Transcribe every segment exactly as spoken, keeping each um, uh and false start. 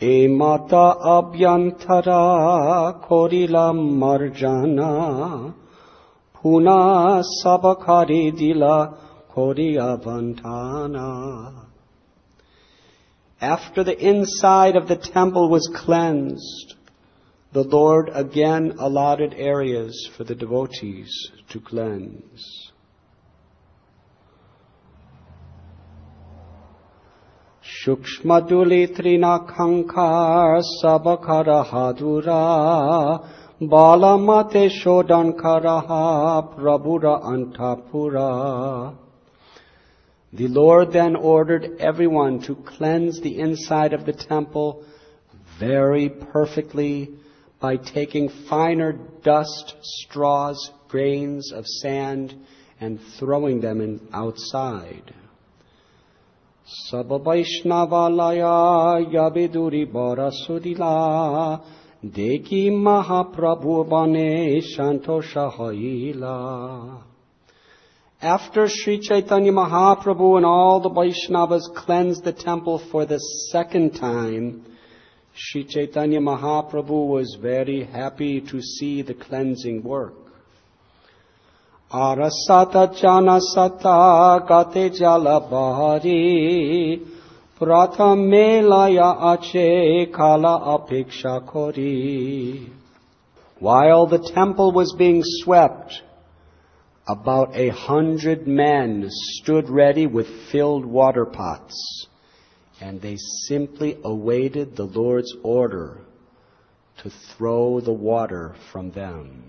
E mata abhyantara korila marjana, puna sabakari dila koriyavantana. After the inside of the temple was cleansed, the Lord again allotted areas for the devotees to cleanse. Shukshmaduli trinakankar sabakara hadura balamate shodankaraha prabhura antapura. The Lord then ordered everyone to cleanse the inside of the temple very perfectly by taking finer dust, straws, grains of sand, and throwing them in outside. Sabavaishnavalaya yabiduri barasudila deki mahaprabhu bane shantosha haila. After Sri Chaitanya Mahaprabhu and all the Vaishnavas cleansed the temple for the second time, Sri Chaitanya Mahaprabhu was very happy to see the cleansing work. Arasata janasata gate jala bahari prathame laya ache kala apeksha kori. While the temple was being swept, about a hundred men stood ready with filled water pots, and they simply awaited the Lord's order to throw the water from them.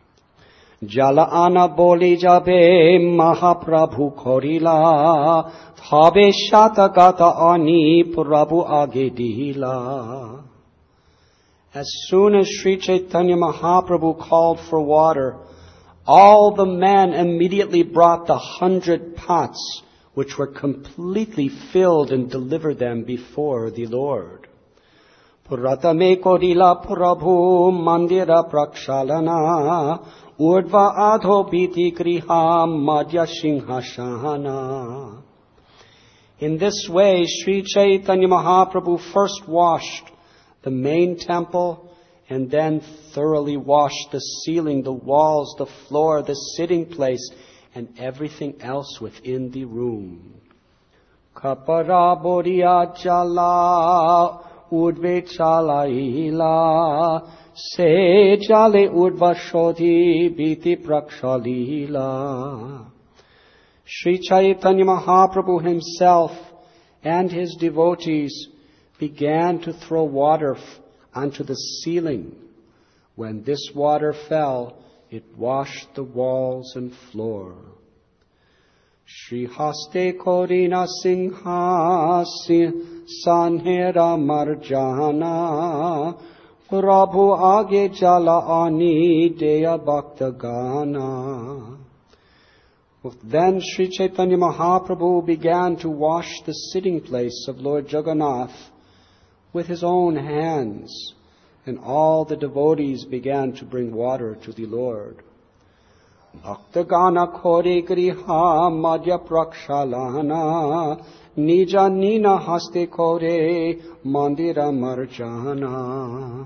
Jala ana boli jabe Mahaprabhu korila, thabe shata gata ani Prabhu age dila. As soon as Sri Chaitanya Mahaprabhu called for water, all the men immediately brought the hundred pots, which were completely filled, and delivered them before the Lord. Puratame korila Prabhu mandira prakshalana, urdva adho biti kriha madhya singhasana. In this way, Sri Chaitanya Mahaprabhu first washed the main temple, and then thoroughly washed the ceiling, the walls, the floor, the sitting place, and everything else within the room. Kapara boriya jala udve chalaila, se jale udva shodhi biti prakshalila. Sri Chaitanya Mahaprabhu himself and his devotees began to throw water onto the ceiling. When this water fell, it washed the walls and floor. Shri Haste Korina Singha Sanhera Marjana Prabhu Age Jala Ani Deya Bhakta Gana. Then Sri Chaitanya Mahaprabhu began to wash the sitting place of Lord Jagannath with his own hands, and all the devotees began to bring water to the Lord. Bhaktagana kore griha madhya prakshalana, nija nina haste kore mandira marjana.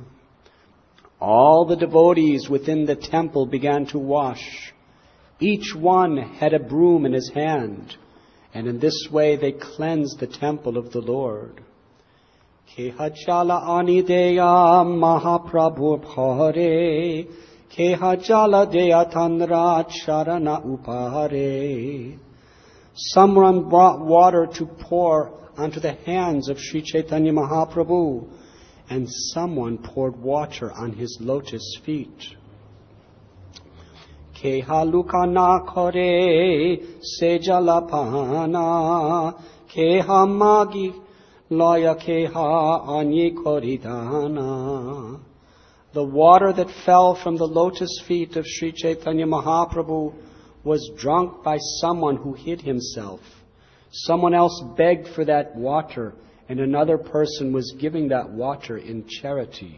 All the devotees within the temple began to wash. Each one had a broom in his hand, and in this way they cleansed the temple of the Lord. Keha jala anideya Mahaprabhu bhare, keha jala deya tanra charana upare. Someone brought water to pour onto the hands of Sri Chaitanya Mahaprabhu, and someone poured water on his lotus feet. Keha lukana kore se jalapana, keha magi laya keha anye koridana. The water that fell from the lotus feet of Sri Chaitanya Mahaprabhu was drunk by someone who hid himself. Someone else begged for that water, and another person was giving that water in charity.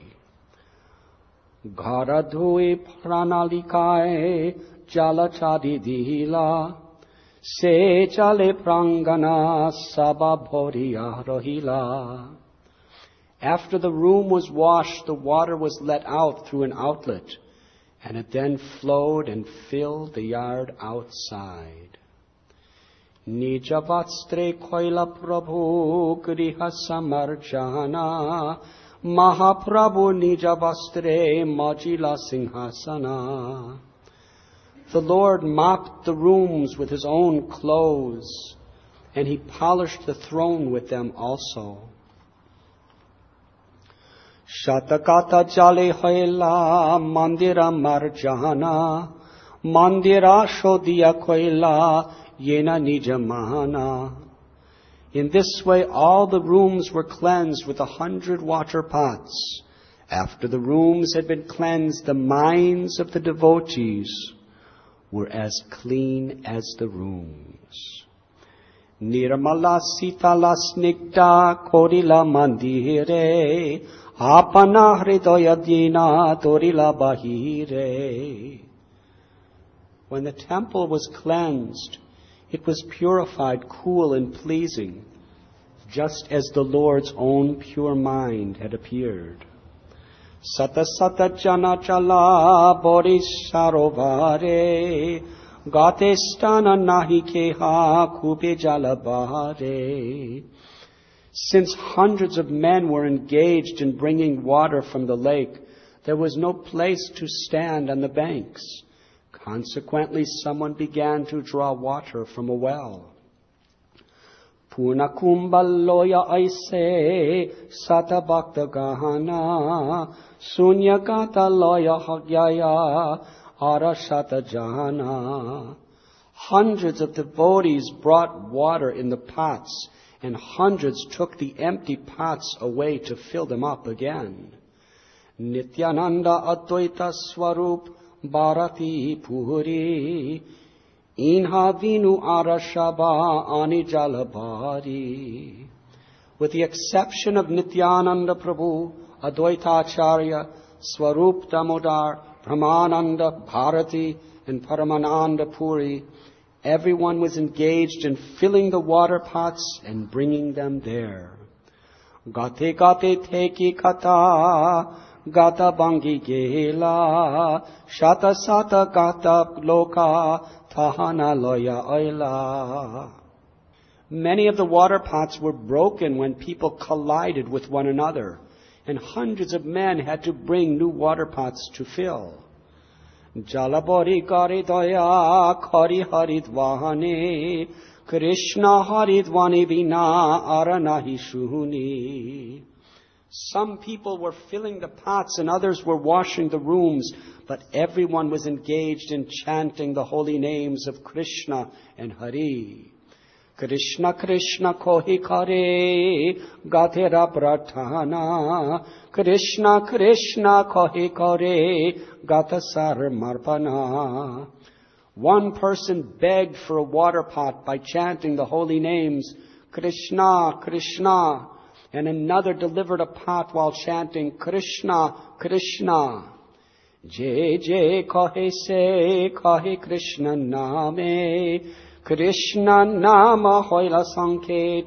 Gharadhui pranalikae jalachadi dihila, se jale prangana sababhoriya rohila. After the room was washed, the water was let out through an outlet, and it then flowed and filled the yard outside. Nija vastre koila prabhu griha samarjana, Mahaprabhu nija vastre majila singhasana. The Lord mopped the rooms with his own clothes, and he polished the throne with them also. Shatakata jale hoila mandira marjana, mandira shodiya koila yena nijamana. In this way all the rooms were cleansed with a hundred water pots. After the rooms had been cleansed, the minds of the devotees were as clean as the rooms. Nirmala sitala snigdha korila mandire, apana hridaya dina torila bahire. When the temple was cleansed, it was purified, cool, and pleasing, just as the Lord's own pure mind had appeared. Sata sata jana chala boris sarovare, gate stana nahi keha kupe jalabare. Since hundreds of men were engaged in bringing water from the lake, there was no place to stand on the banks. Consequently, someone began to draw water from a well. Puna kumbaloya aise sata bhakta gahana, sunyagata loya hagyaya arashata jana. Hundreds of devotees brought water in the pots, and hundreds took the empty pots away to fill them up again. Nityananda Advaita Swarup Bharati Puri, Inha Vinu Arashaba Anijalabhari. With the exception of Nityananda Prabhu, Advaita Acharya, Swarup Damodar, Brahmananda, Bharati, and Paramananda Puri, everyone was engaged in filling the water pots and bringing them there. Gate gate teki kata, gata bangi gela, shata sata gata loka, tahana loya oila. Many of the water pots were broken when people collided with one another, and hundreds of men had to bring new water pots to fill. Jalabori garidaya kari haridvahane, Krishna haridvani vina aranahi shuhuni. Some people were filling the pots and others were washing the rooms, but everyone was engaged in chanting the holy names of Krishna and Hari. Krishna Krishna kohi kare gatera pratana, Krishna Krishna kohi kare gatasar marpana. One person begged for a water pot by chanting the holy names Krishna Krishna, and another delivered a pot while chanting Krishna Krishna. Jai Jai kahe se kahe Krishna name, Krishna nama hoila sanket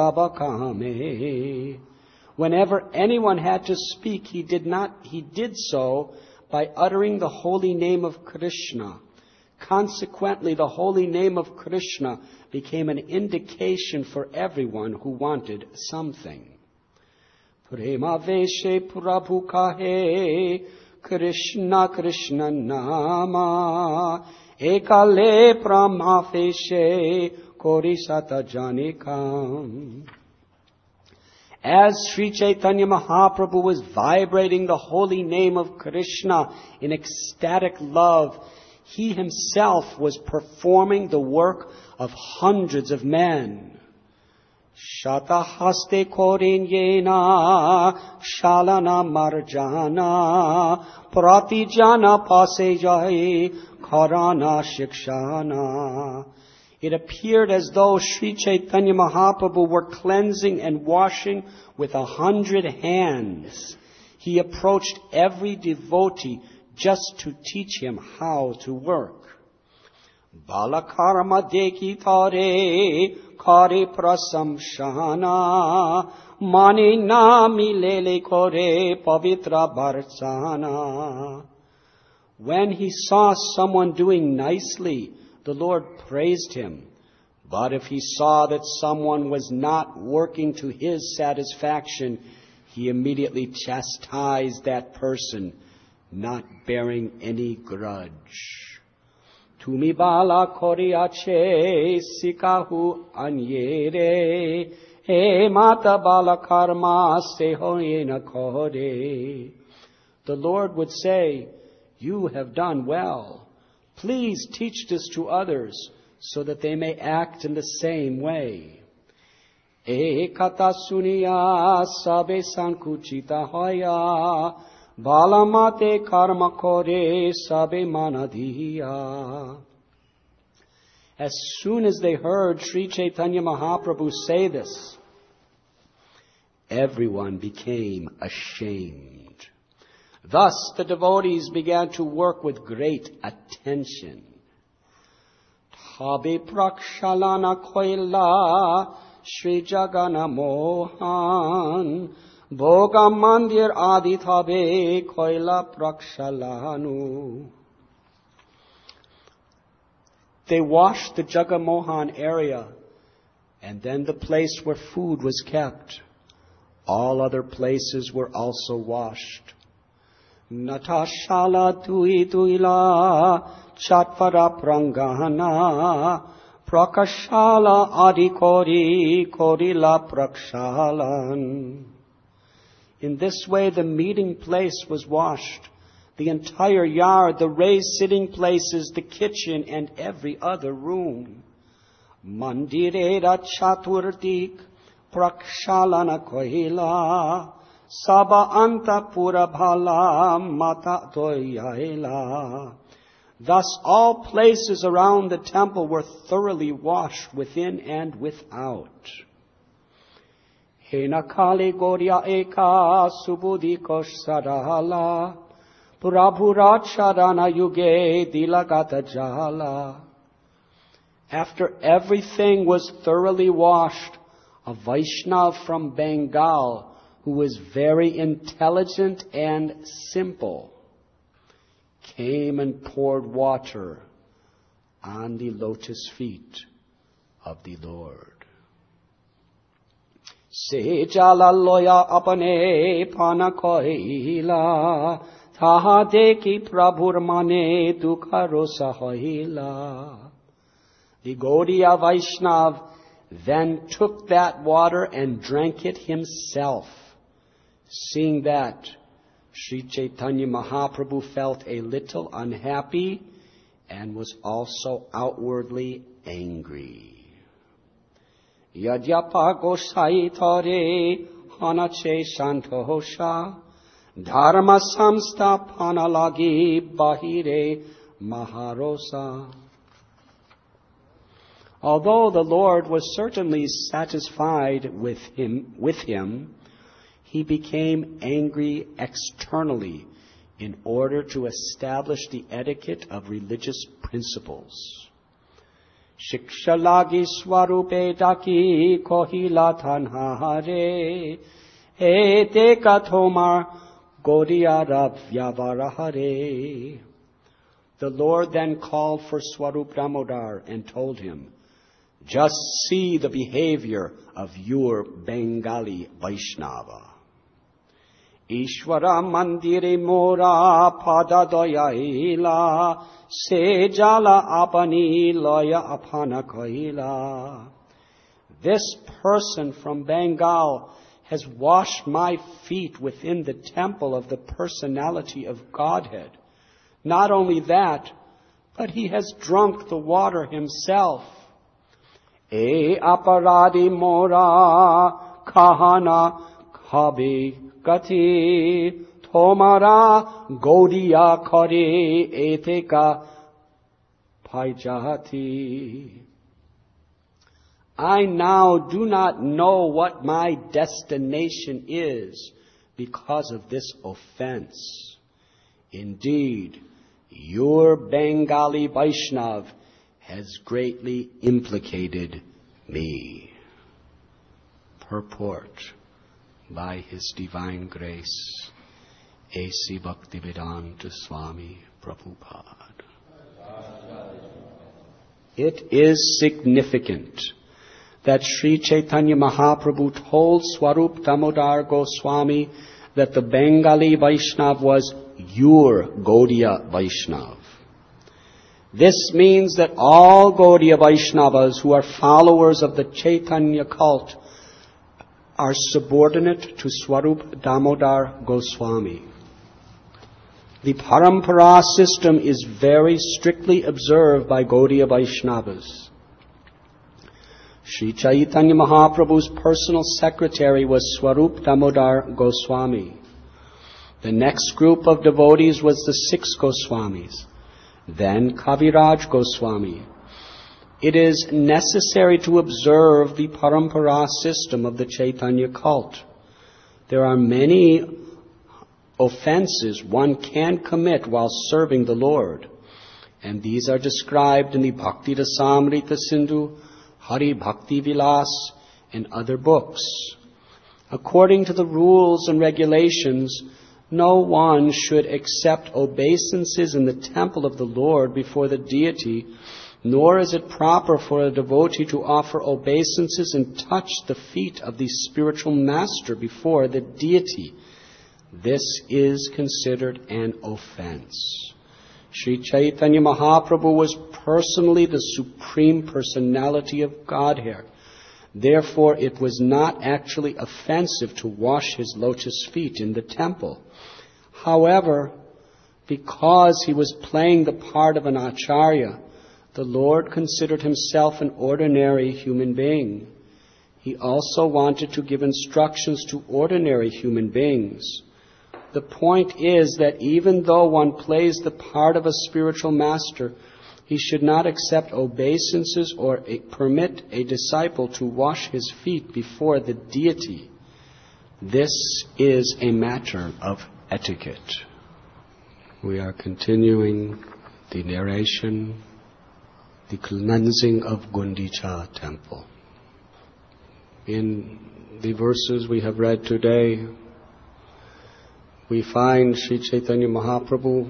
sabakame. Whenever anyone had to speak, he did not, he did so by uttering the holy name of Krishna. Consequently, the holy name of Krishna became an indication for everyone who wanted something. Prema veshe prabhu kahe, Krishna Krishna nama, ekale brahma veshe korisata janikam. As Sri Chaitanya Mahaprabhu was vibrating the holy name of Krishna in ecstatic love, he himself was performing the work of hundreds of men. Shata haste korin yena, shalana marjana, pratijana pase jai, karana shikshana. It appeared as though Sri Chaitanya Mahaprabhu were cleansing and washing with a hundred hands. He approached every devotee just to teach him how to work. Balakarma deki tare, kare prasamshana, mani na milele kore pavitra barsana. When he saw someone doing nicely, the Lord praised him. But if he saw that someone was not working to his satisfaction, he immediately chastised that person, not bearing any grudge. Tumi bala koriache sikahu anyere, e mata bala karma sehoyena kore. The Lord would say, "You have done well. Please teach this to others, so that they may act in the same way." E kata suniya sabe sankuchita hoya, balamate karma kore sabe manadiya. As soon as they heard Sri Chaitanya Mahaprabhu say this, everyone became ashamed. Thus the devotees began to work with great attention. Tabe prakshalana koila Shri Jagana Mohan Bhoga Mandir Adi Tabe koila prakshalanu. They washed the Jagamohan area, and then the place where food was kept. All other places were also washed. Natashala tui tuila chatvara prangana prakashala adikori korila prakshalan. In this way the meeting place was washed, the entire yard, the raised sitting places, the kitchen, and every other room. Mandirera chaturdik prakshalana kohila Saba anta pura bhala mata toyaila. Thus all places around the temple were thoroughly washed within and without. Hena kali gorya eka subudikosh sarala purabhuracharana yuge dilagata jala. After everything was thoroughly washed, a Vaishnav from Bengal, who was very intelligent and simple, came and poured water on the lotus feet of the Lord. Se jala loya apane pana kohila, taha deki prabhur mane dukha rosa hoila. The Gaudiya Vaishnav then took that water and drank it himself. Seeing that, Sri Chaitanya Mahaprabhu felt a little unhappy and was also outwardly angry. Yadyapa gosai tare hanache santosha dharma samsta panalagi bahire maharosa. Although the Lord was certainly satisfied with him, with him, he became angry externally in order to establish the etiquette of religious principles. Shikshalagi swarupe daki kohila tanhare ete kathomar godiyara vyavarahare. The Lord then called for Swarup Damodar and told him, "Just see the behavior of your Bengali Vaishnava. Ishvara mandire mora padadoyaila se jala apani loya apana koila." This person from Bengal has washed my feet within the temple of the personality of Godhead. Not only that, but he has drunk the water himself. E aparadi mora kahana khabi gati tomara gaudiya kare eteka paijahati. I now do not know what my destination is because of this offense. Indeed, your Bengali Vaishnav has greatly implicated me. Purport by His Divine Grace, A C Bhaktivedanta Swami Prabhupada. It is significant that Sri Chaitanya Mahaprabhu told Swarup Damodar Goswami that the Bengali Vaishnav was your Gaudiya Vaishnav. This means that all Gaudiya Vaishnavas who are followers of the Chaitanya cult are subordinate to Swarup Damodar Goswami. The Parampara system is very strictly observed by Gaudiya Vaishnavas. Sri Chaitanya Mahaprabhu's personal secretary was Swarup Damodar Goswami. The next group of devotees was the six Goswamis, then Kaviraj Goswami. It is necessary to observe the Parampara system of the Chaitanya cult. There are many offenses one can commit while serving the Lord, and these are described in the Bhakti Rasamrita Sindhu, Hari Bhakti Vilas, and other books. According to the rules and regulations, no one should accept obeisances in the temple of the Lord before the deity, nor is it proper for a devotee to offer obeisances and touch the feet of the spiritual master before the deity. This is considered an offense. Sri Chaitanya Mahaprabhu was personally the Supreme Personality of Godhead. Therefore, it was not actually offensive to wash his lotus feet in the temple. However, because he was playing the part of an acharya, the Lord considered himself an ordinary human being. He also wanted to give instructions to ordinary human beings. The point is that even though one plays the part of a spiritual master, he should not accept obeisances or a, permit a disciple to wash his feet before the deity. This is a matter of etiquette. We are continuing the narration, the cleansing of Gundicha temple. In the verses we have read today, we find Sri Chaitanya Mahaprabhu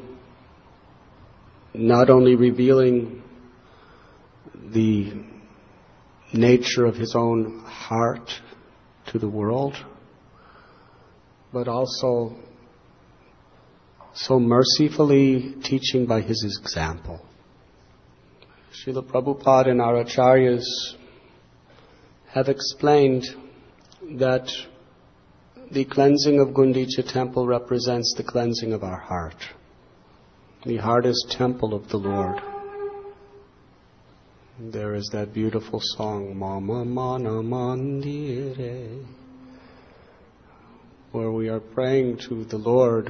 not only revealing the nature of his own heart to the world, but also so mercifully teaching by his example. Srila Prabhupada and our acharyas have explained that the cleansing of Gundicha temple represents the cleansing of our heart. The heart is temple of the Lord. There is that beautiful song, Mama Mana Mandire, where we are praying to the Lord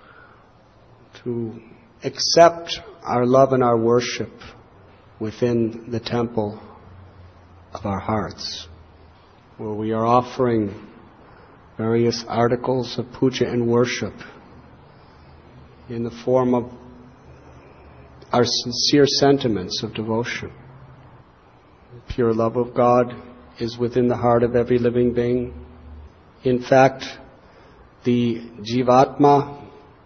to accept our love and our worship within the temple of our hearts, where we are offering various articles of puja and worship in the form of our sincere sentiments of devotion. The pure love of God is within the heart of every living being. In fact, the Jivatma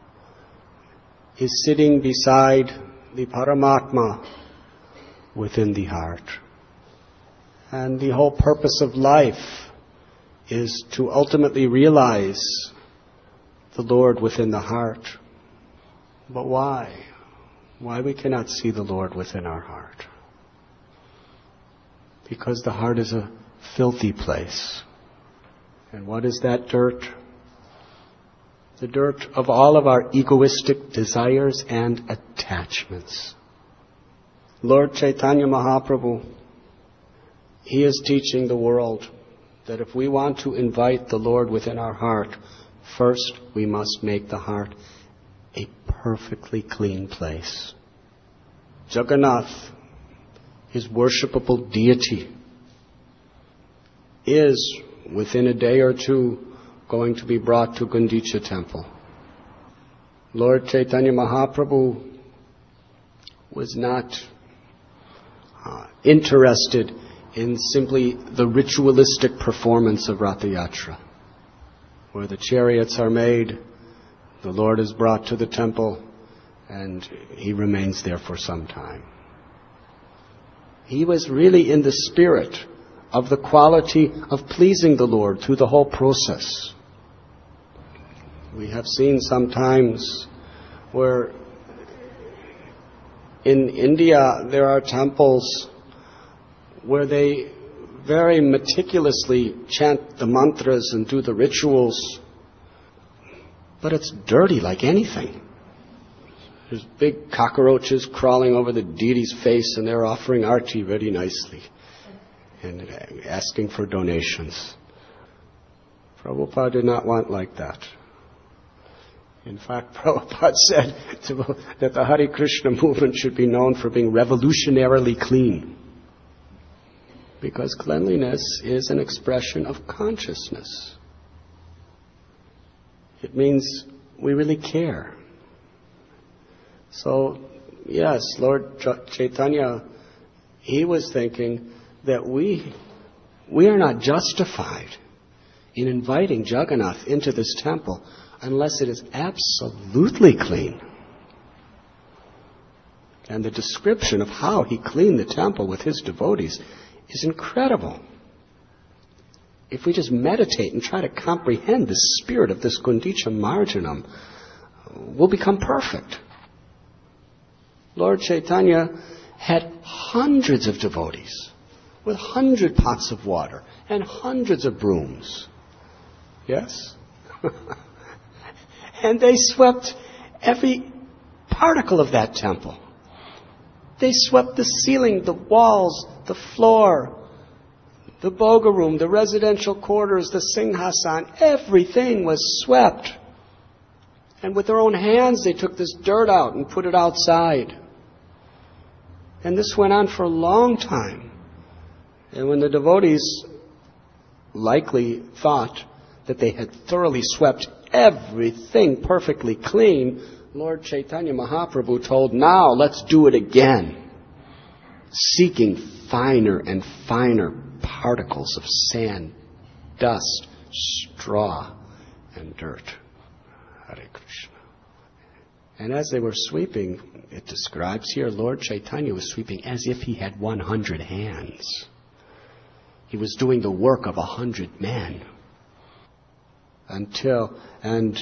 is sitting beside the Paramatma within the heart. And the whole purpose of life is to ultimately realize the Lord within the heart. But why? Why we cannot see the Lord within our heart? Because the heart is a filthy place. And what is that dirt? The dirt of all of our egoistic desires and attachments. Lord Chaitanya Mahaprabhu, he is teaching the world that if we want to invite the Lord within our heart, first we must make the heart a perfectly clean place. Jagannath, his worshipable deity, is within a day or two going to be brought to Gundicha temple. Lord Chaitanya Mahaprabhu was not uh, interested in simply the ritualistic performance of Ratha Yatra, where the chariots are made, the Lord is brought to the temple, and he remains there for some time. He was really in the spirit of the quality of pleasing the Lord through the whole process. We have seen sometimes where in India there are temples where they very meticulously chant the mantras and do the rituals, but it's dirty like anything. There's big cockroaches crawling over the deity's face, and they're offering arti very nicely and asking for donations. Prabhupada did not want like that. In fact, Prabhupada said to, that the Hare Krishna movement should be known for being revolutionarily clean, because cleanliness is an expression of consciousness. It means we really care. So, yes, Lord Chaitanya, he was thinking that we we are not justified in inviting Jagannath into this temple unless it is absolutely clean. And the description of how he cleaned the temple with his devotees is incredible. If we just meditate and try to comprehend the spirit of this Gundicha Marjanam, we'll become perfect. Lord Chaitanya had hundreds of devotees with hundred pots of water and hundreds of brooms. Yes? And they swept every particle of that temple. They swept the ceiling, the walls, the floor, the boga room, the residential quarters, the singhasan. Everything was swept. And with their own hands they took this dirt out and put it outside. And this went on for a long time. And when the devotees likely thought that they had thoroughly swept everything perfectly clean, Lord Chaitanya Mahaprabhu told, now let's do it again, seeking finer and finer particles of sand, dust, straw, and dirt. Hare Krishna. And as they were sweeping, it describes here, Lord Chaitanya was sweeping as if he had one hundred hands. He was doing the work of a hundred men. Until, and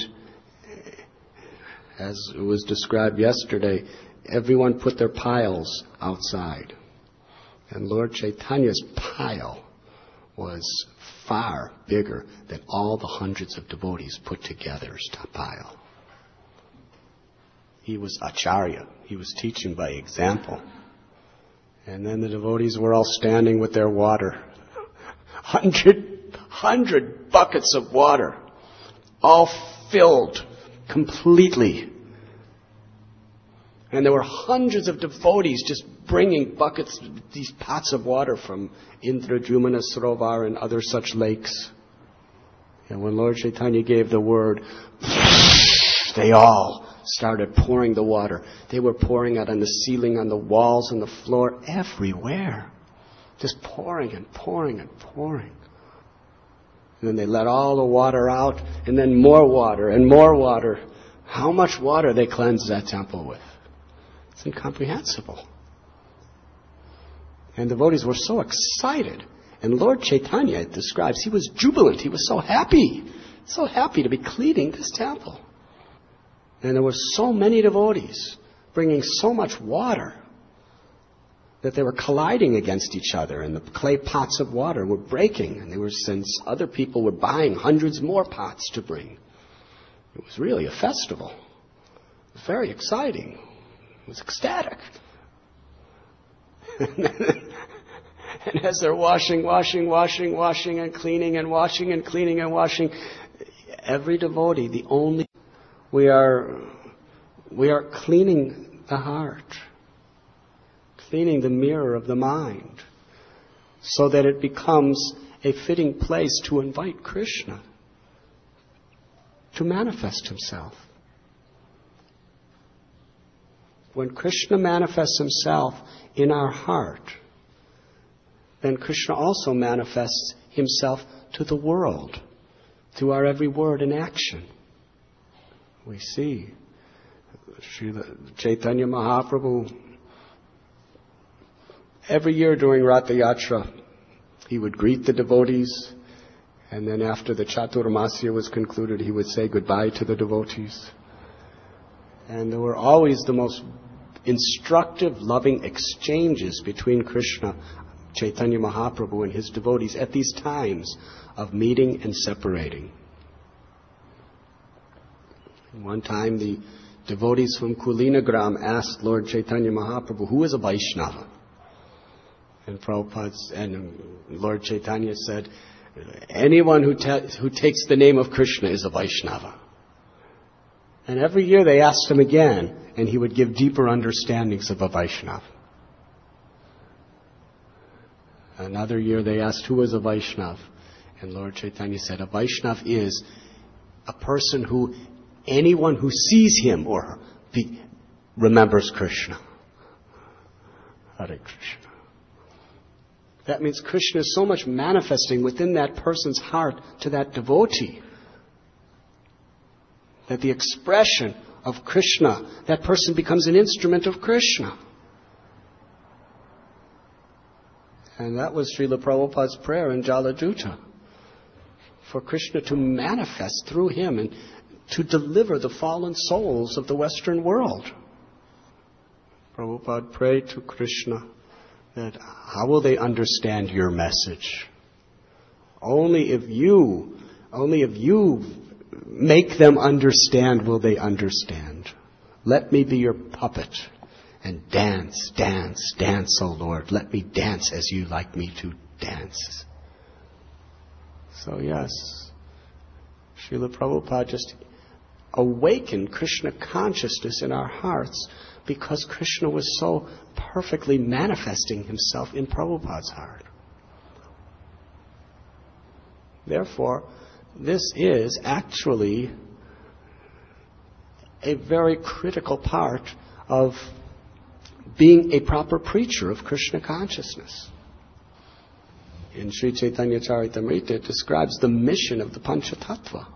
as it was described yesterday, everyone put their piles outside. And Lord Chaitanya's pile was far bigger than all the hundreds of devotees put together's pile. He was Acharya. He was teaching by example. And then the devotees were all standing with their water. Hundred, hundred buckets of water, all filled completely. And there were hundreds of devotees just bringing buckets, these pots of water from Indradyumna Sarovar and other such lakes. And when Lord Chaitanya gave the word, they all started pouring the water. They were pouring it on the ceiling, on the walls, on the floor, everywhere. Just pouring and pouring and pouring. And then they let all the water out, and then more water and more water. How much water they cleansed that temple with. It's incomprehensible. And the devotees were so excited. And Lord Chaitanya, it describes, he was jubilant. He was so happy. So happy to be cleaning this temple. And there were so many devotees bringing so much water that they were colliding against each other, and the clay pots of water were breaking, and they were, since other people were buying hundreds more pots to bring. It was really a festival. It was very exciting. It was ecstatic. And as they're washing, washing, washing, washing, and cleaning, and washing, and cleaning, and washing, every devotee, the only... We are, we are cleaning the heart, cleaning the mirror of the mind, so that it becomes a fitting place to invite Krishna to manifest himself. When Krishna manifests himself in our heart, then Krishna also manifests himself to the world through our every word and action. We see Srila Chaitanya Mahaprabhu, every year during Ratha Yatra, he would greet the devotees, and then after the Chaturmasya was concluded, he would say goodbye to the devotees. And there were always the most instructive, loving exchanges between Krishna, Chaitanya Mahaprabhu, and his devotees at these times of meeting and separating. One time the devotees from Kulinagram asked Lord Chaitanya Mahaprabhu, who is a Vaishnava? And Prabhupada and Lord Chaitanya said, anyone who, ta- who takes the name of Krishna is a Vaishnava. And every year they asked him again, and he would give deeper understandings of a Vaishnava. Another year they asked who is a Vaishnava, and Lord Chaitanya said, a Vaishnava is a person who, anyone who sees him or her, be, remembers Krishna. Hare Krishna. That means Krishna is so much manifesting within that person's heart to that devotee that the expression of Krishna, that person becomes an instrument of Krishna. And that was Srila Prabhupada's prayer in Jaladuta, for Krishna to manifest through him and to deliver the fallen souls of the Western world. Prabhupada prayed to Krishna that how will they understand your message? Only if you, only if you make them understand will they understand. Let me be your puppet and dance, dance, dance, O Lord. Let me dance as you like me to dance. So yes, Srila Prabhupada just awakened Krishna consciousness in our hearts because Krishna was so perfectly manifesting himself in Prabhupada's heart. Therefore, this is actually a very critical part of being a proper preacher of Krishna consciousness. In Sri Chaitanya Charitamrita, it describes the mission of the Panchatattva.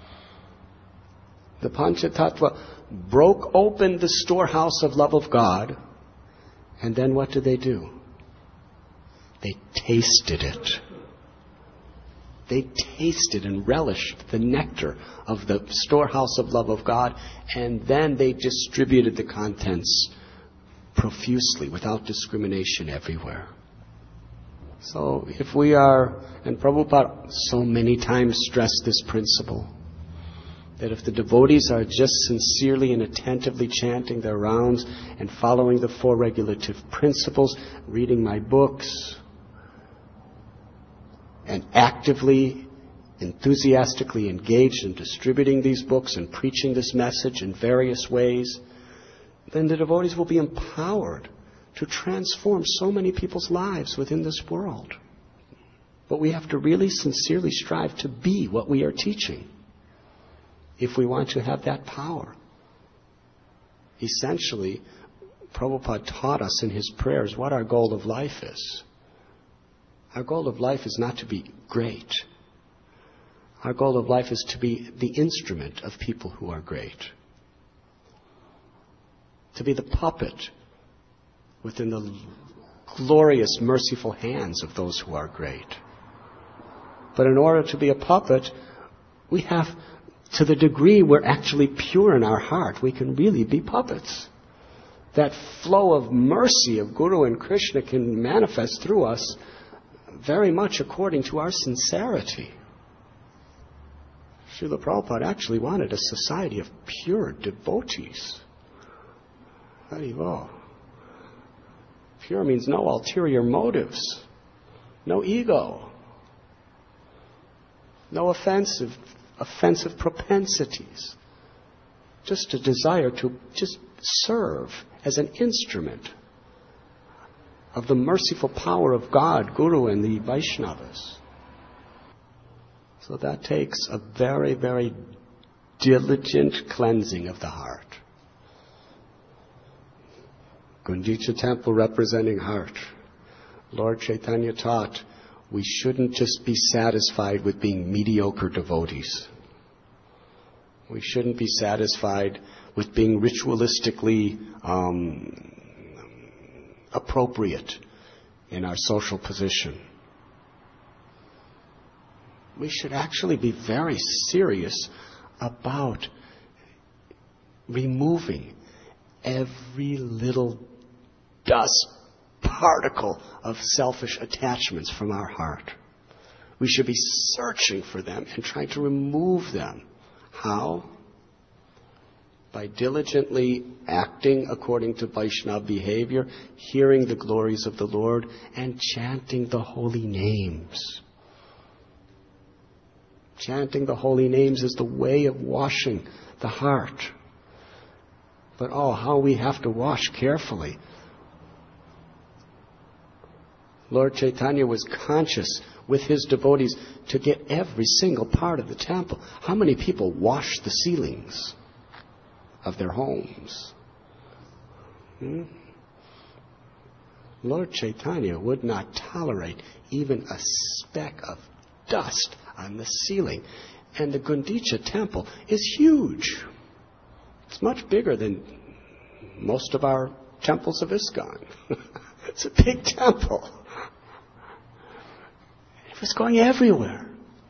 The Panchatattva broke open the storehouse of love of God, and then what did they do? They tasted it. They tasted and relished the nectar of the storehouse of love of God, and then they distributed the contents profusely, without discrimination, everywhere. So if we are, and Prabhupada so many times stressed this principle, that if the devotees are just sincerely and attentively chanting their rounds and following the four regulative principles, reading my books, and actively, enthusiastically engaged in distributing these books and preaching this message in various ways, then the devotees will be empowered to transform so many people's lives within this world. But we have to really sincerely strive to be what we are teaching if we want to have that power. Essentially, Prabhupada taught us in his prayers what our goal of life is. Our goal of life is not to be great. Our goal of life is to be the instrument of people who are great. To be the puppet within the glorious, merciful hands of those who are great. But in order to be a puppet, we have, to the degree we're actually pure in our heart, we can really be puppets. That flow of mercy of Guru and Krishna can manifest through us very much according to our sincerity. Srila Prabhupada actually wanted a society of pure devotees. Harivol. Pure means no ulterior motives, no ego, no offensive, offensive propensities. Just a desire to just serve as an instrument of the merciful power of God, Guru, and the Vaishnavas. So that takes a very, very diligent cleansing of the heart. Gundicha temple representing heart. Lord Chaitanya taught we shouldn't just be satisfied with being mediocre devotees. We shouldn't be satisfied with being ritualistically um, appropriate in our social position. We should actually be very serious about removing every little dust particle of selfish attachments from our heart. We should be searching for them and trying to remove them. How? By diligently acting according to Vaishnava behavior, hearing the glories of the Lord, and chanting the holy names. Chanting the holy names is the way of washing the heart. But oh, how we have to wash carefully. Lord Chaitanya was conscious with his devotees to get every single part of the temple. How many people wash the ceilings of their homes? Hmm? Lord Chaitanya would not tolerate even a speck of dust on the ceiling. And the Gundicha temple is huge. It's much bigger than most of our temples of ISKCON. It's a big temple. It was going everywhere.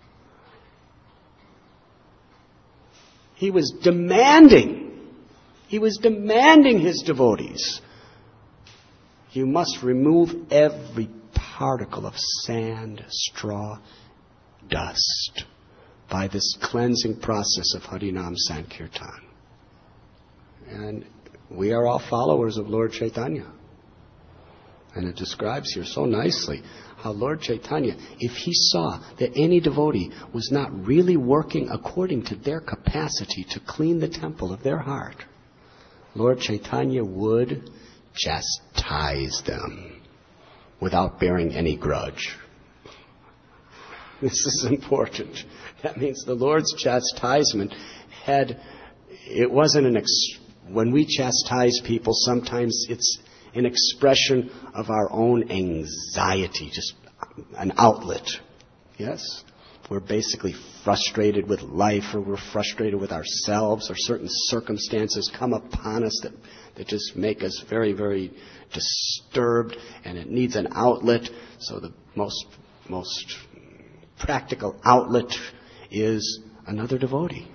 He was demanding, he was demanding his devotees. You must remove every particle of sand, straw, dust by this cleansing process of Harinam Sankirtan. And we are all followers of Lord Chaitanya. And it describes here so nicely how Lord Chaitanya, if he saw that any devotee was not really working according to their capacity to clean the temple of their heart, Lord Chaitanya would chastise them without bearing any grudge. This is important. That means the Lord's chastisement had, it wasn't an, ex, when we chastise people, sometimes it's an expression of our own anxiety, just an outlet. Yes? We're basically frustrated with life, or we're frustrated with ourselves, or certain circumstances come upon us that, that just make us very, very disturbed, and it needs an outlet. So the most, most practical outlet is another devotee.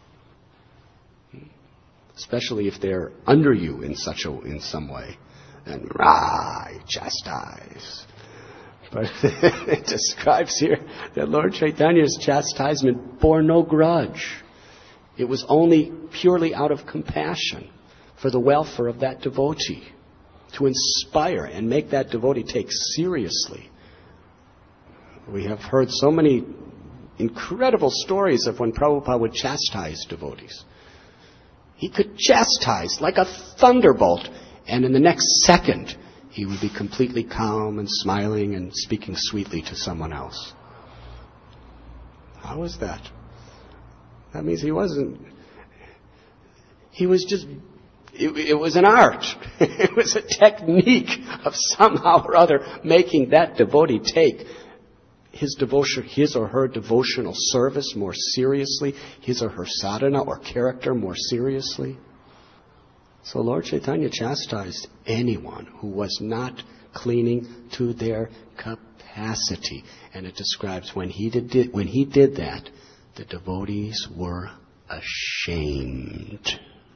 Especially if they're under you in such a, in some way. And rah, chastise. But it describes here that Lord Chaitanya's chastisement bore no grudge. It was only purely out of compassion for the welfare of that devotee, to inspire and make that devotee take seriously. We have heard so many incredible stories of when Prabhupada would chastise devotees. He could chastise like a thunderbolt, and in the next second, he would be completely calm and smiling and speaking sweetly to someone else. How is that? That means he wasn't... He was just... It, it was an art. It was a technique of somehow or other making that devotee take his devotion, his or her devotional service more seriously, his or her sadhana or character more seriously. So Lord Chaitanya chastised anyone who was not cleaning to their capacity. And it describes when he did, when he did that, the devotees were ashamed.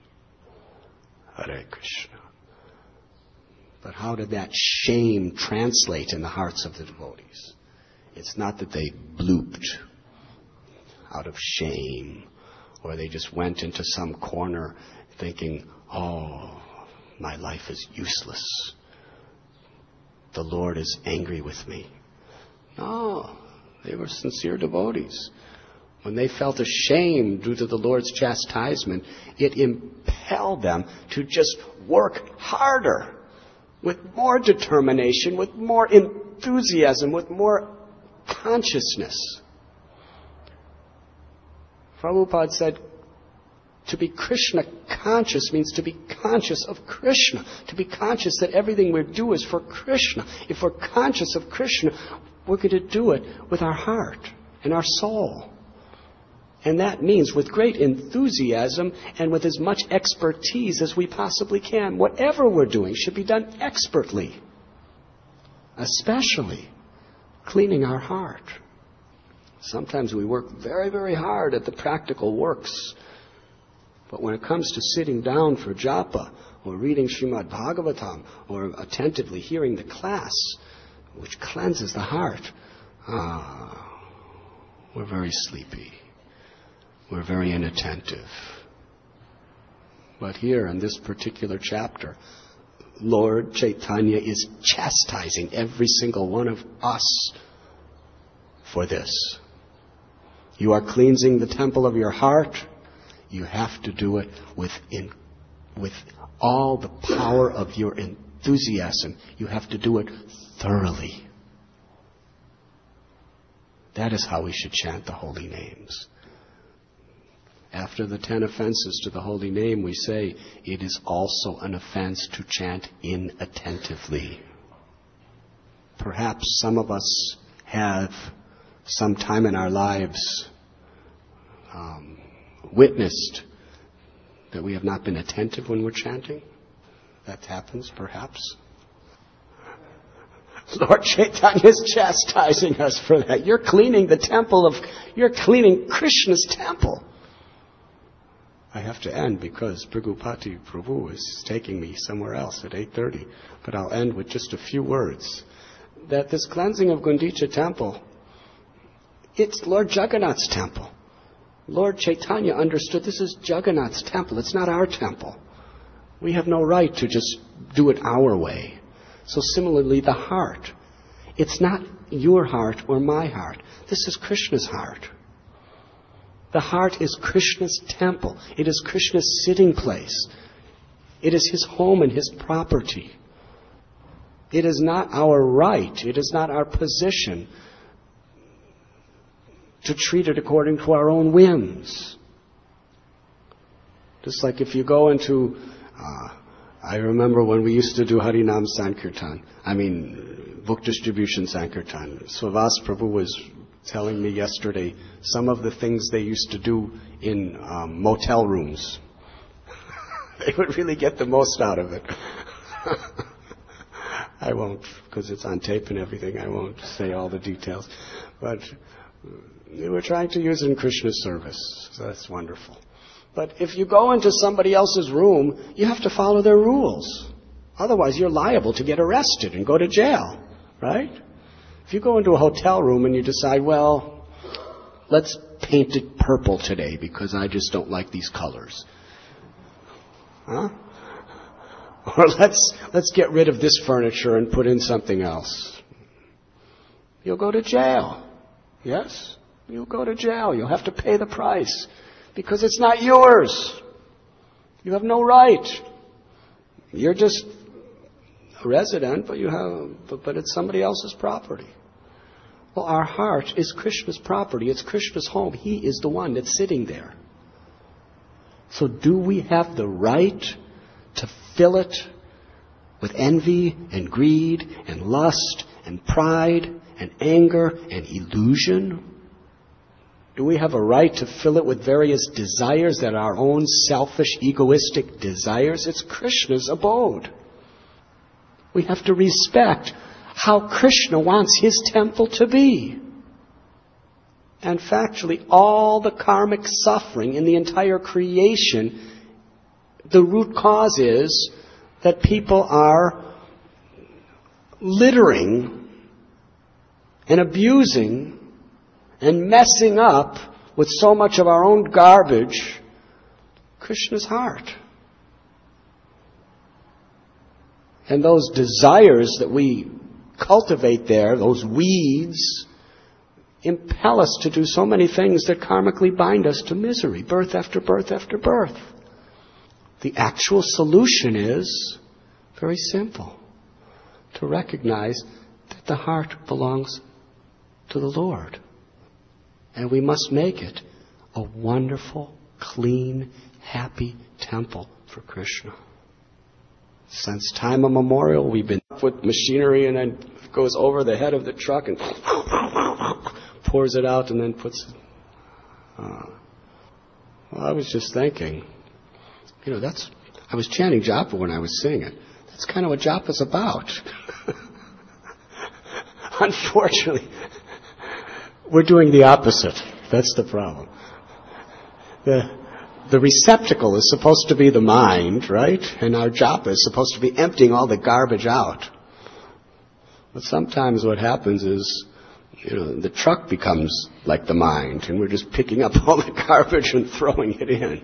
Hare Krishna. But how did that shame translate in the hearts of the devotees? It's not that they blooped out of shame, or they just went into some corner thinking, oh, my life is useless. The Lord is angry with me. No, they were sincere devotees. When they felt ashamed due to the Lord's chastisement, it impelled them to just work harder, with more determination, with more enthusiasm, with more consciousness. Prabhupada said, To be Krishna conscious means to be conscious of Krishna. To be conscious that everything we do is for Krishna. If we're conscious of Krishna, we're going to do it with our heart and our soul. And that means with great enthusiasm and with as much expertise as we possibly can. Whatever we're doing should be done expertly. Especially cleaning our heart. Sometimes we work very, very hard at the practical works. But when it comes to sitting down for japa, or reading Srimad Bhagavatam, or attentively hearing the class, which cleanses the heart, ah, we're very sleepy. We're very inattentive. But here in this particular chapter, Lord Chaitanya is chastising every single one of us for this. You are cleansing the temple of your heart. You have to do it with, in, with all the power of your enthusiasm. You have to do it thoroughly. That is how we should chant the holy names. After the ten offenses to the holy name, we say it is also an offense to chant inattentively. Perhaps some of us have some time in our lives um, witnessed that we have not been attentive when we're chanting. That happens, perhaps. Lord Chaitanya is chastising us for that. You're cleaning the temple of, you're cleaning Krishna's temple. I have to end because Bhrigupati Prabhu is taking me somewhere else at eight thirty. But I'll end with just a few words. That this cleansing of Gundicha temple, it's Lord Jagannath's temple. Lord Chaitanya understood this is Jagannath's temple. It's not our temple. We have no right to just do it our way. So similarly, the heart. It's not your heart or my heart. This is Krishna's heart. The heart is Krishna's temple. It is Krishna's sitting place. It is his home and his property. It is not our right. It is not our position to treat it according to our own whims. Just like if you go into, uh, I remember when we used to do Harinam Sankirtan, I mean book distribution Sankirtan. Swavas Prabhu was telling me yesterday some of the things they used to do in um, motel rooms. They would really get the most out of it. I won't, because it's on tape and everything, I won't say all the details. But they were trying to use it in Krishna's service. So that's wonderful. But if you go into somebody else's room, you have to follow their rules. Otherwise, you're liable to get arrested and go to jail, right? If you go into a hotel room and you decide, well, let's paint it purple today because I just don't like these colors. Huh? Or let's let's get rid of this furniture and put in something else. You'll go to jail. Yes? You'll go to jail. You'll have to pay the price because it's not yours. You have no right. You're just a resident, but you have but, but it's somebody else's property. Well, our heart is Krishna's property. It's Krishna's home. He is the one that's sitting there. So do we have the right to fill it with envy and greed and lust and pride and anger and illusion? Do we have a right to fill it with various desires that are our own selfish, egoistic desires? It's Krishna's abode. We have to respect how Krishna wants his temple to be. And factually, all the karmic suffering in the entire creation, the root cause is that people are littering and abusing and messing up with so much of our own garbage Krishna's heart. And those desires that we cultivate there, those weeds, impel us to do so many things that karmically bind us to misery, birth after birth after birth. The actual solution is very simple. To recognize that the heart belongs to the Lord. And we must make it a wonderful, clean, happy temple for Krishna. Since time immemorial, we've been up with machinery and then it goes over the head of the truck and pours it out and then puts it. Uh, well, I was just thinking, you know, that's, I was chanting japa when I was singing it. That's kind of what japa's about. Unfortunately, we're doing the opposite. That's the problem. The, the receptacle is supposed to be the mind, right? And our japa is supposed to be emptying all the garbage out. But sometimes what happens is, you know, the truck becomes like the mind, and we're just picking up all the garbage and throwing it in.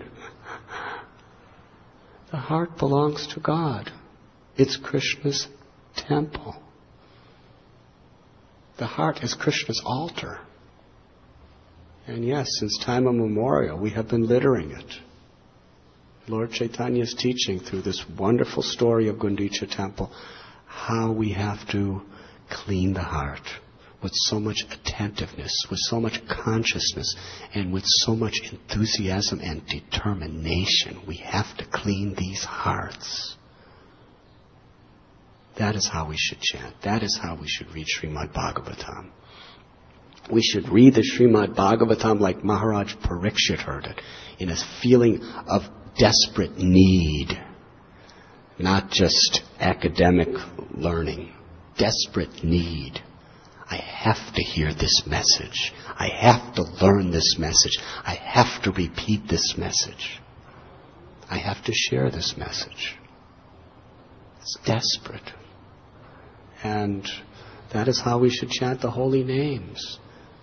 The heart belongs to God. It's Krishna's temple. The heart is Krishna's altar. And yes, since time immemorial, we have been littering it. Lord Chaitanya's teaching through this wonderful story of Gundicha Temple, how we have to clean the heart with so much attentiveness, with so much consciousness, and with so much enthusiasm and determination. We have to clean these hearts. That is how we should chant. That is how we should read Srimad Bhagavatam. We should read the Srimad Bhagavatam like Maharaj Parikshit heard it, in a feeling of desperate need, not just academic learning. Desperate need. I have to hear this message. I have to learn this message. I have to repeat this message. I have to share this message. It's desperate. And that is how we should chant the holy names.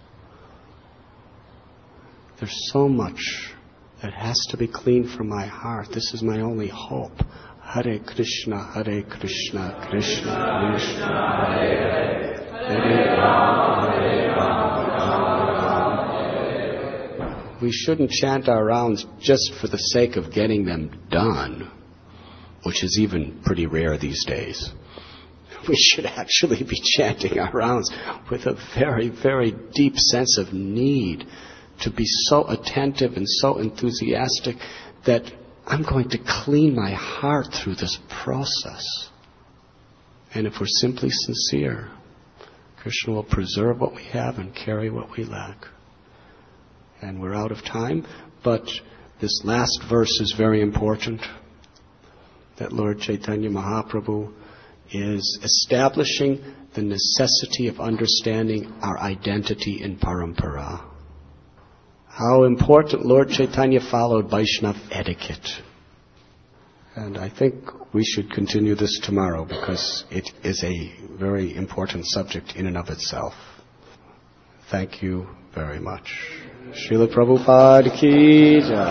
There's so much that has to be cleaned from my heart. This is my only hope. Hare Krishna, Hare Krishna, Krishna Krishna, Hare Hare, Rama, Hare Rama. We shouldn't chant our rounds just for the sake of getting them done, which is even pretty rare these days. We should actually be chanting our rounds with a very, very deep sense of need to be so attentive and so enthusiastic that I'm going to clean my heart through this process. And if we're simply sincere, Krishna will preserve what we have and carry what we lack. And we're out of time, but this last verse is very important, that Lord Chaitanya Mahaprabhu is establishing the necessity of understanding our identity in Parampara. How important Lord Chaitanya followed Vaishnava etiquette. And I think we should continue this tomorrow because it is a very important subject in and of itself. Thank you very much. Srila Prabhupada Ki Jai.